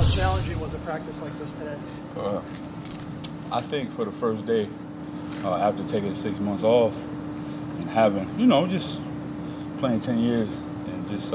How challenging was a practice like this today? I think for the first day, after taking 6 months off and having, just playing 10 years and just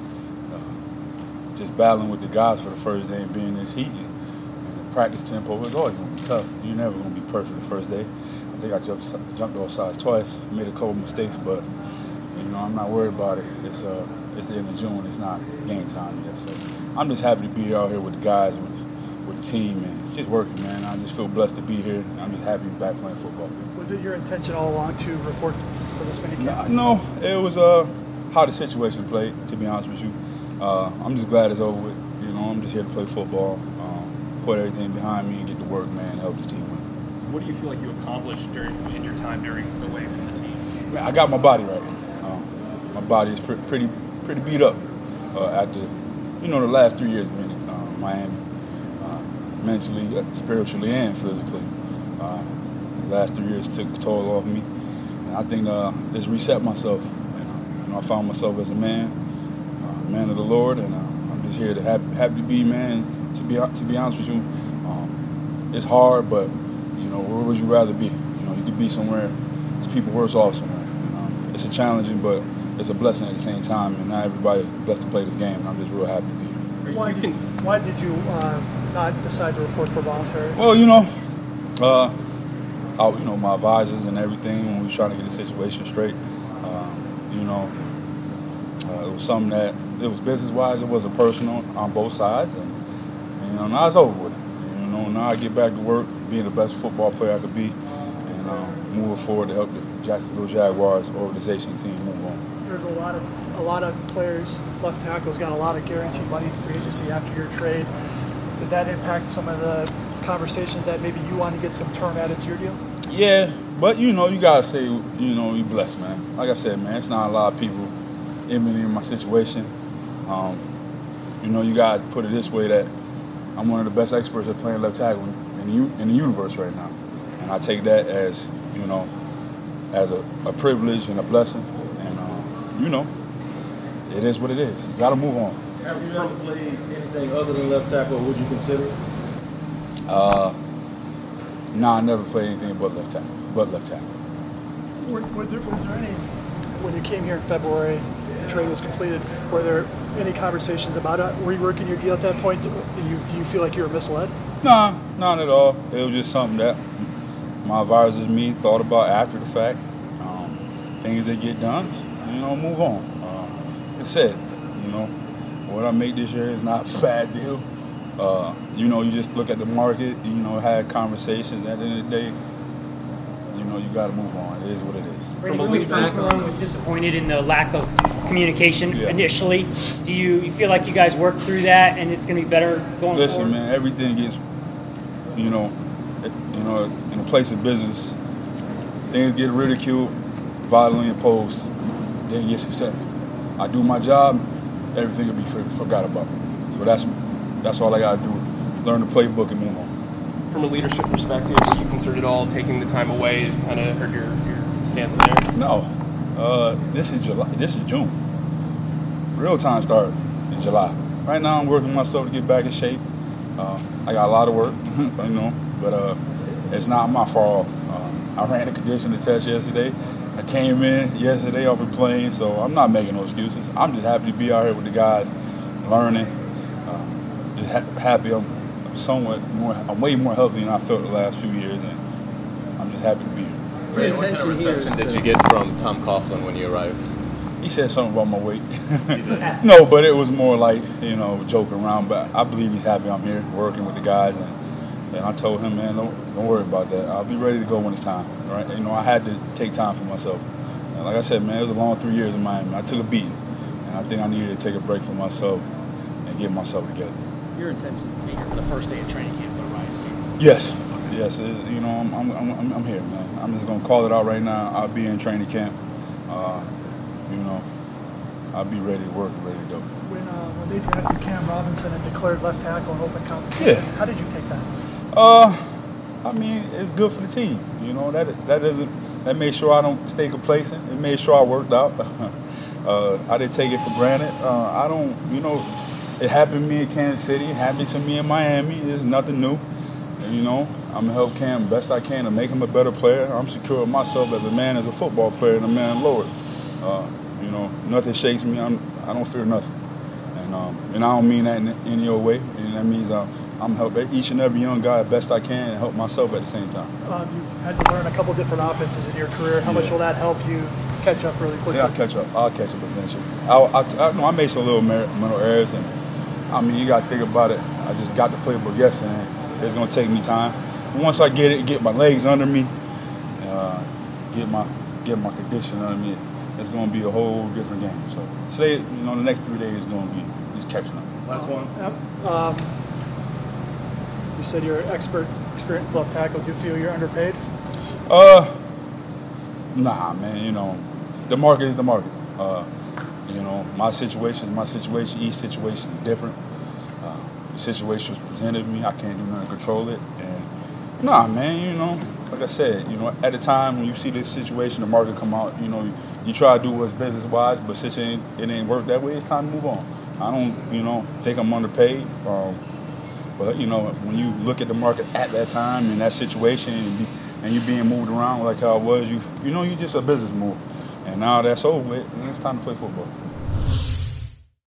battling with the guys for the first day and being this heat and the practice tempo was always going to be tough. You're never going to be perfect the first day. I think I jumped off sides twice, made a couple mistakes, but I'm not worried about it. It's the end of June. It's not game time yet, so I'm just happy to be out here with the guys, with the team, and just working, man. I just feel blessed to be here. I'm just happy to be back playing football. Was it your intention all along to report for this minicamp? No, it was how the situation played, to be honest with you. I'm just glad it's over with. I'm just here to play football, put everything behind me and get to work, man, and help this team win. What do you feel like you accomplished in your time away from the team? Man, I got my body right. My body is pretty beat up after, the last 3 years being in Miami, mentally, spiritually, and physically. The last 3 years took a toll off me, and I think just reset myself. And I found myself as a man of the Lord, and I'm just here to happy to be, man. To be honest with you, it's hard, but where would you rather be? You could be somewhere. There's people worse off somewhere. It's a challenging, but it's a blessing at the same time, and not everybody blessed to play this game, and I'm just real happy to be here. Why did you not decide to report for voluntary? Well, my advisors and everything, when we was trying to get the situation straight, it was something that, it was business-wise, it wasn't personal on both sides, and now it's over with. Now I get back to work, being the best football player I could be, and moving forward to help the Jacksonville Jaguars organization team move on. There's a lot of players, left tackles, got a lot of guaranteed money in free agency after your trade. Did that impact some of the conversations that maybe you want to get some term added to your deal? Yeah, but you gotta say, you blessed, man. Like I said, man, it's not a lot of people in my situation. You guys put it this way, that I'm one of the best experts at playing left tackle in the universe right now, and I take that as as a privilege and a blessing, and it is what it is. You got to move on. Have you ever played anything other than left tackle, or would you consider it? No, I never played anything but left tackle. Was there any, when you came here in February, the trade was completed, were there any conversations about it? Were you working your deal at that point? Do you feel like you were misled? Nah, not at all. It was just something that my advisors and me thought about after the fact. Things that get done, move on. Like I said, what I make this year is not a bad deal. You just look at the market, had conversations. At the end of the day, you got to move on. It is what it is. Brady, Coach was disappointed in the lack of communication initially. Do you feel like you guys worked through that and it's going to be better going forward? Listen, man, everything gets, in a place of business, things get ridiculed, violently opposed, then gets accepted. I do my job, everything will be forgot about. So that's all I got to do, learn the playbook and move on. From a leadership perspective, would you consider at all taking the time away has kind of hurt your stance there? No. This is July. This is June. Real time started in July. Right now I'm working myself to get back in shape. I got a lot of work, but it's not my fault. I ran a conditioning test yesterday. I came in yesterday off a plane, so I'm not making no excuses. I'm just happy to be out here with the guys, learning. Just happy I'm way more healthy than I felt the last few years, and I'm just happy to be here. Ray, what kind of reception did you get from Tom Coughlin when you arrived? He said something about my weight. No, but it was more like, joking around. But I believe he's happy I'm here working with the guys. And I told him, man, don't worry about that. I'll be ready to go when it's time. Right? I had to take time for myself. And like I said, man, it was a long 3 years in Miami. I took a beating. And I think I needed to take a break for myself and get myself together. Your intention to be here for the first day of training camp, though, right? Yes. Yes. I'm here, man. I'm just going to call it out right now. I'll be in training camp. I'll be ready to work and ready to go. When they drafted Cam Robinson and declared left tackle in open competition, how did you take that? It's good for the team. That made sure I don't stay complacent. It made sure I worked out. I didn't take it for granted. it happened to me in Kansas City. It happened to me in Miami. It's nothing new. And, you know, I'm gonna help Cam best I can to make him a better player. I'm secure with myself as a man, as a football player, and a man Lord. You know, nothing shakes me. I don't fear nothing. And I don't mean that in any other way. And that means I'm helping each and every young guy best I can and help myself at the same time. You've had to learn a couple different offenses in your career. How much will that help you catch up really quickly? Yeah, I'll catch up eventually. I know I made some little mental errors, and I mean, you got to think about it. I just got the playbook yesterday, and it's going to take me time. But once I get it, get my legs under me, get my condition under me, it's going to be a whole different game. So today, you know, the next 3 days is going to be just catching up. Last one. Yep. You said you're an experienced left tackle. Do you feel you're underpaid? Nah, man. You know, the market is the market. You know, my situation is my situation. Each situation is different. The situation was presented to me. I can't do nothing to control it. And nah, man. You know, like I said, you know, at the time when you see this situation, the market come out. You know, you try to do what's business wise, but since it ain't work that way, it's time to move on. I don't, you know, think I'm underpaid. But, you know, when you look at the market at that time in that situation and you being moved around like how I was, you know, you just a business move. And now that's over with, and it's time to play football.